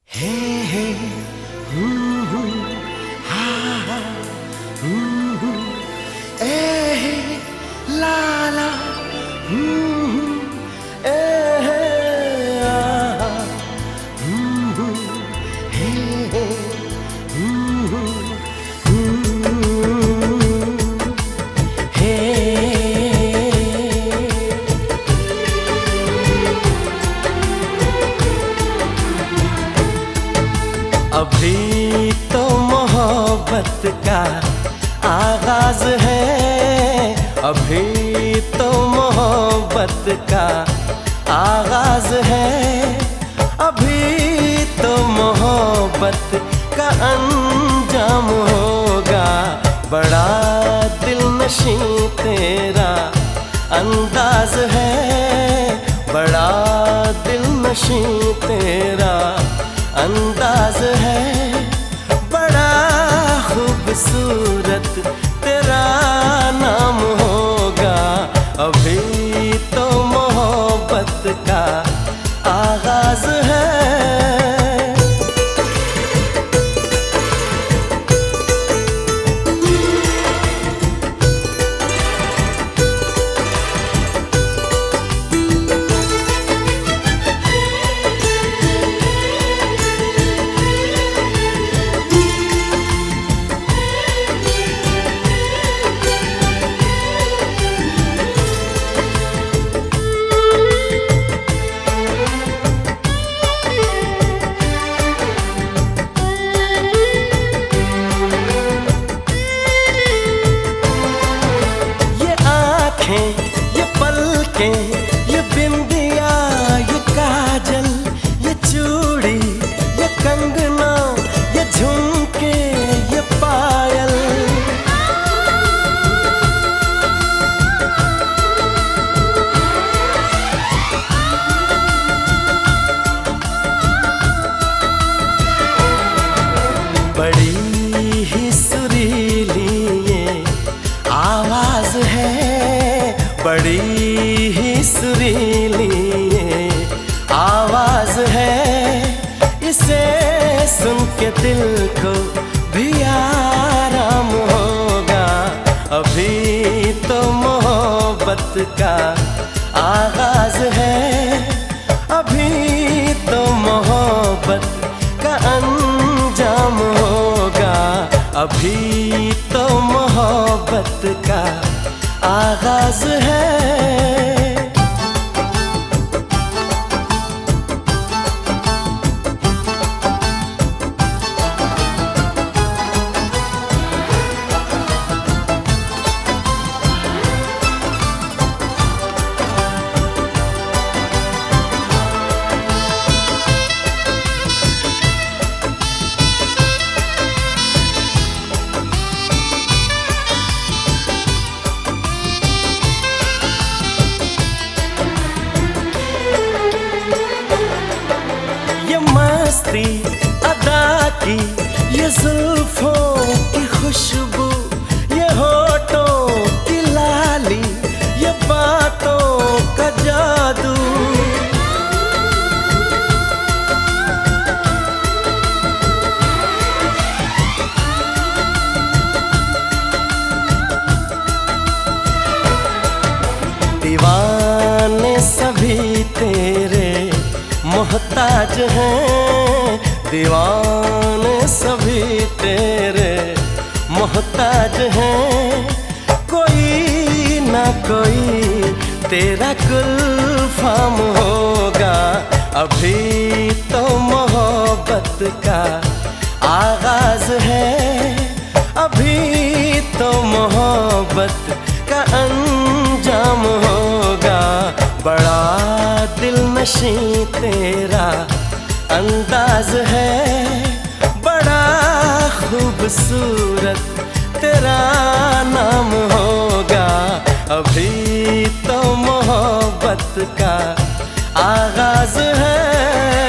हे हे हू हा हा हू ए हे ला ला हू ए हे आ हू हे हे हू हे अभी तो मोहब्बत का आगाज है, अभी तो मोहब्बत का आगाज है, अभी तो मोहब्बत का अंजाम होगा। बड़ा दिलनशीं तेरा अंदाज है, बड़ा दिलनशीं तेरा अंदाज है, बड़ा खूबसूरत तेरा नाम होगा। अभी तो मोहब्बत का आगाज है। ये पलकें, ये बिंदिया, ये काजल, ये चूड़ी, ये कंगना, ये झुमके, ये पायल, बड़ी ही सुरीली ये आवाज है, बड़ी ही सुरीली ये आवाज है। इसे सुन के दिल को भी आराम होगा। अभी तो मोहब्बत का आगाज है, अभी तो मोहब्बत का अंजाम होगा। अभी तो मोहब्बत का आगाज है। मस्ती अदा की ये जुल्फों की खुशबू, ये होठों की लाली, ये बातों का जादू, दीवाने सभी तेरे मोहताज हैं, दीवाने सभी तेरे मोहताज हैं। कोई ना कोई तेरा गुलफाम होगा। अभी तो मोहब्बत का आगाज है, अभी तो मोहब्बत का अंजाम होगा। बड़ा दिलनशीं तेरा अंदाज है, बड़ा खूबसूरत तेरा नाम होगा। अभी तो मोहब्बत का आगाज है।